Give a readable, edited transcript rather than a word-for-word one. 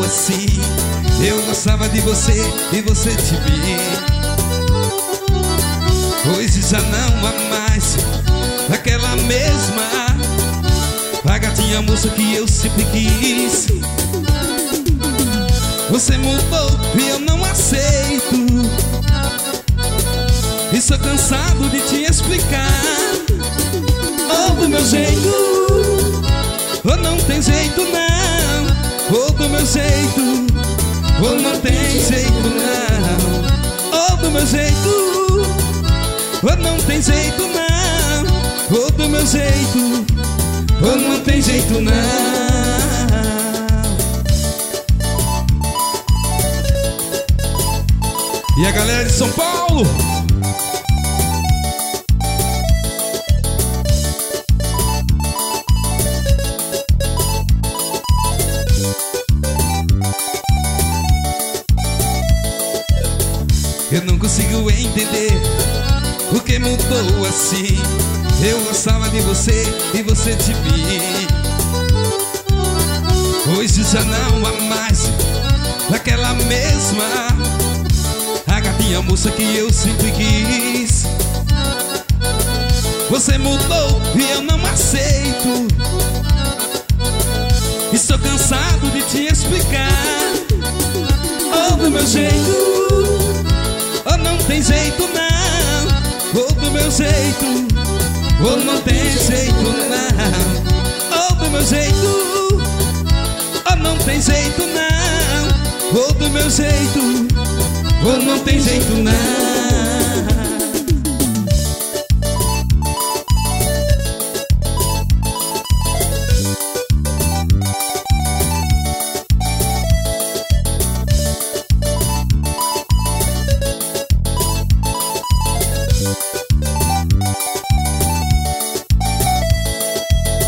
assim. Eu gostava de você e você de mim. Hoje já não há mais aquela mesma, a gatinha moça que eu sempre quis. Você mudou e eu não aceito, e sou cansado de te explicar. Ou do meu jeito, ou não tem jeito não. Ou do meu jeito, ou não tem jeito não. Ou do meu jeito, ou não tem jeito não. Ou do meu jeito, ou não tem jeito não. E a galera de São Paulo, eu não consigo entender o que mudou assim. Eu gostava de você e você de mim. Hoje já não há mais aquela mesma, a gatinha moça que eu sempre quis. Você mudou e eu não aceito, e sou cansado de te explicar. Ou do meu jeito, ou não tem jeito não. Ou do meu jeito, ou não tem jeito não. Ou do meu jeito, ou não tem jeito não. Ou do meu jeito, ou não tem jeito não.